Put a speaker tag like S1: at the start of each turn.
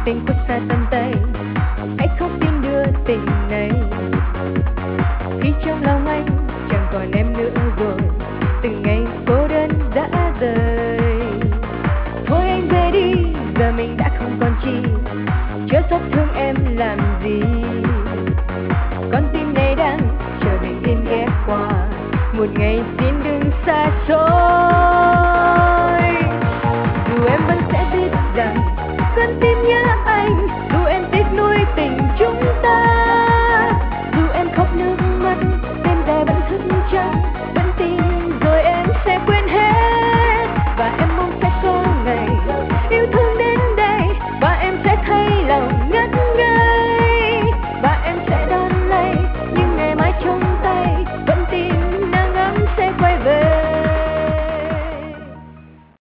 S1: tình khuất xa tầm tay, hãy không tin đưa tình này. Khi trong lòng anh chẳng còn em nữa rồi, từng ngày cô đơn đã rời. Thôi anh về đi, giờ mình đã không còn chi, chớ xót thương em làm gì. Con tim này đang chờ bình yên ghé qua, một ngày xin đừng xa xôi. Dù em vẫn sẽ